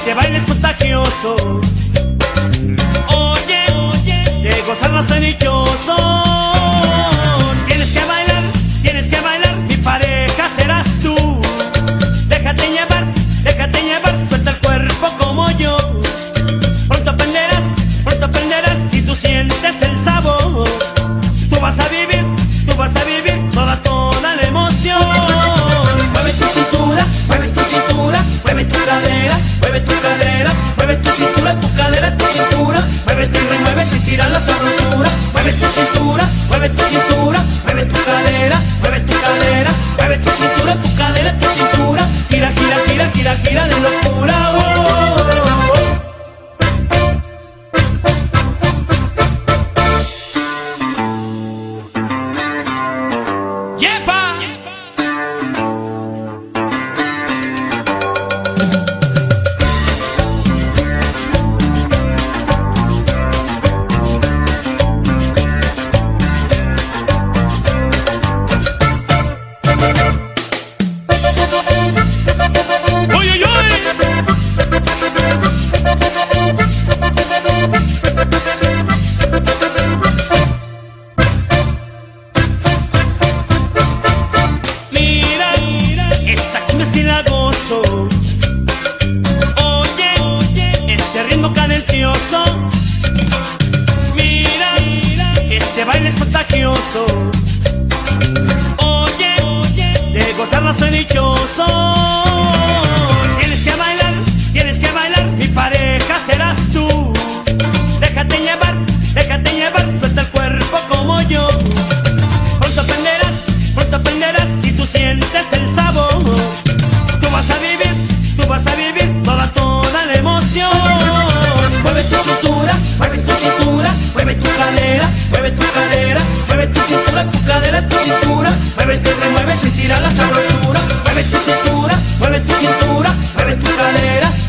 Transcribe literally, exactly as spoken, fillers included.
este baile es contagioso. Oye, oye, de gozar no soy dichoso. Tienes que bailar, tienes que bailar, mi pareja serás tú. Déjate llevar, déjate llevar, suelta el cuerpo como yo. Pronto aprenderás, pronto aprenderás si tú sientes el sabor. Tú vas a vivir, tú vas a vivir toda, toda la emoción. Mueve tu cintura, mueve tu cintura, mueve tu cadera, mueve tu cadera, mueve tu cintura, tu cadera, tu cintura. Mueve tu y remueve sin tirar la sabrosura. Mueve tu cintura, mueve tu cintura, mueve tu cadera, mueve tu cadera, mueve tu cintura, tu cadera, tu cintura. Gira, gira, gira, gira, gira de locura. Oh, oh, oh, oh. Si la gozo, oye, oye, este ritmo cadencioso. Mira, mira, este baile es contagioso. Oye, oye, de gozar no soy dichoso. Tienes que bailar, tienes que bailar, mi pareja serás tú. Déjate llevar, déjate llevar, suelta el cuerpo como yo. Pronto aprenderás, pronto aprenderás si tú sientes el sabor. Tú vas a vivir, tú vas a vivir toda, toda la emoción. Mueve tu cintura, mueve tu cintura, mueve tu cadera, mueve tu cadera, mueve tu cintura, tu cadera, tu cintura. Mueve y remueve sin tirar la sabrosura. Mueve tu cintura, mueve tu cintura, mueve tu cadera,